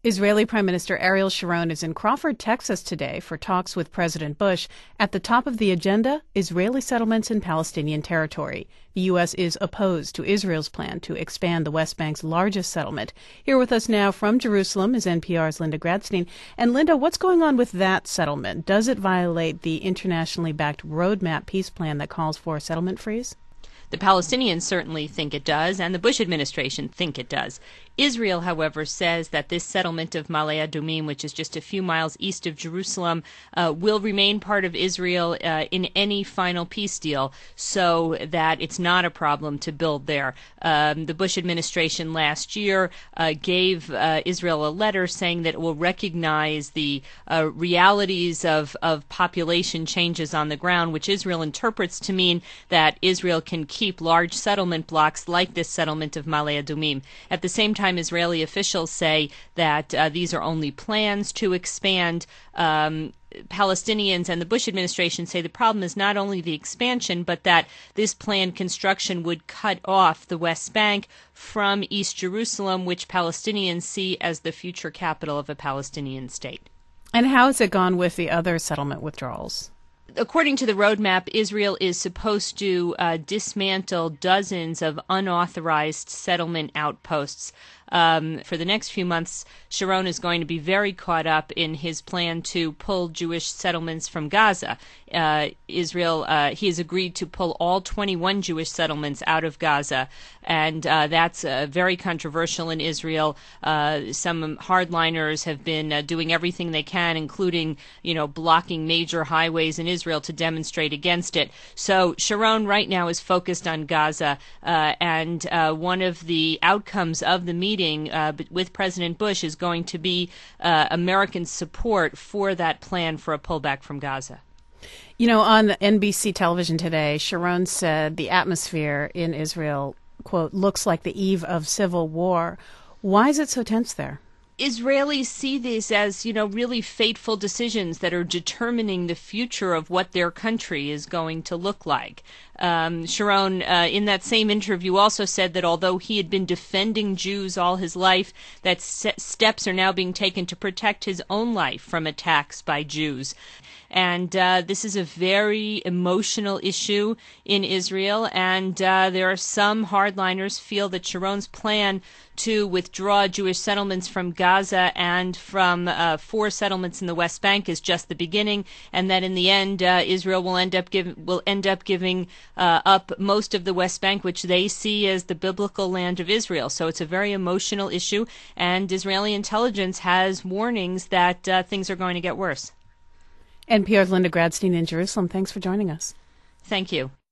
Israeli Prime Minister Ariel Sharon is in Crawford, Texas today for talks with President Bush. At the top of the agenda, Israeli settlements in Palestinian territory. The U.S. is opposed to Israel's plan to expand the West Bank's largest settlement. Here with us now from Jerusalem is NPR's Linda Gradstein. And Linda, what's going on with that settlement? Does it violate the internationally backed Roadmap peace plan that calls for a settlement freeze? The Palestinians certainly think it does, and the Bush administration think it does. Israel, however, says that this settlement of Ma'ale Adumim, which is just a few miles east of Jerusalem, will remain part of Israel in any final peace deal, so that it's not a problem to build there. The Bush administration last year gave Israel a letter saying that it will recognize the realities of population changes on the ground, which Israel interprets to mean that Israel can keep large settlement blocks like this settlement of Ma'ale Adumim. At the same time, Israeli officials say that these are only plans to expand. Palestinians and the Bush administration say the problem is not only the expansion, but that this planned construction would cut off the West Bank from East Jerusalem, which Palestinians see as the future capital of a Palestinian state. And how has it gone with the other settlement withdrawals? According to the roadmap, Israel is supposed to dismantle dozens of unauthorized settlement outposts. For the next few months, Sharon is going to be very caught up in his plan to pull Jewish settlements from Gaza. He has agreed to pull all 21 Jewish settlements out of Gaza, and that's very controversial in Israel. Some hardliners have been doing everything they can, including, blocking major highways in Israel to demonstrate against it. So Sharon right now is focused on Gaza, and one of the outcomes of the meeting with President Bush is going to be American support for that plan for a pullback from Gaza. On NBC television today, Sharon said the atmosphere in Israel, quote, looks like the eve of civil war. Why is it so tense there? Israelis see these as, really fateful decisions that are determining the future of what their country is going to look like. Sharon, in that same interview, also said that although he had been defending Jews all his life, that steps are now being taken to protect his own life from attacks by Jews. And this is a very emotional issue in Israel, and there are some hardliners feel that Sharon's plan to withdraw Jewish settlements from Gaza and from 4 settlements in the West Bank is just the beginning, and that in the end Israel will end up giving up most of the West Bank, which they see as the biblical land of Israel. So it's a very emotional issue, and Israeli intelligence has warnings that things are going to get worse. NPR's Linda Gradstein in Jerusalem. Thanks for joining us. Thank you.